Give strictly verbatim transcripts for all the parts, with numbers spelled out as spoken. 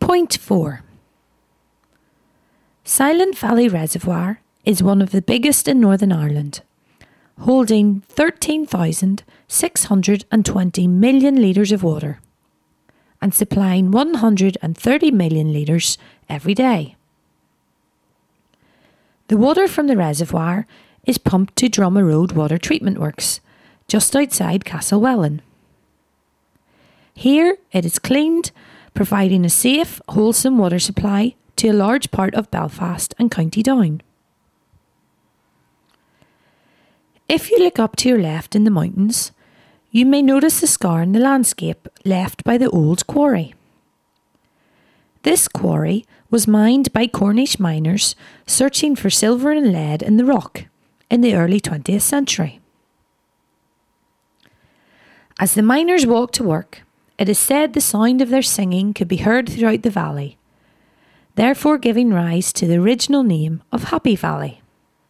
Point four. Silent Valley Reservoir is one of the biggest in Northern Ireland, holding thirteen thousand six hundred twenty million litres of water and supplying one hundred thirty million litres every day. The water from the reservoir is pumped to Drummer Road Water Treatment Works, just outside Castlewellan. Here it is cleaned, providing a safe, wholesome water supply to a large part of Belfast and County Down. If you look up to your left in the mountains, you may notice a scar in the landscape left by the old quarry. This quarry was mined by Cornish miners searching for silver and lead in the rock in the early twentieth century. As the miners walked to work, it is said the sound of their singing could be heard throughout the valley, therefore giving rise to the original name of Happy Valley.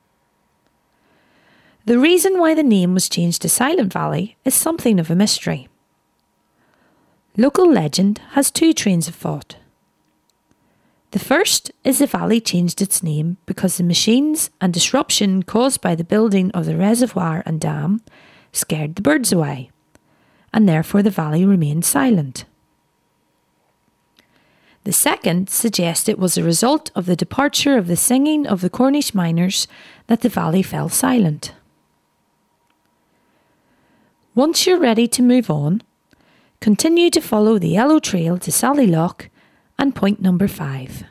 The reason why the name was changed to Silent Valley is something of a mystery. Local legend has two trains of thought. The first is the valley changed its name because the machines and disruption caused by the building of the reservoir and dam scared the birds away, and therefore the valley remained silent. The second suggests it was a result of the departure of the singing of the Cornish miners that the valley fell silent. Once you're ready to move on, continue to follow the yellow trail to Sallylock and point number five.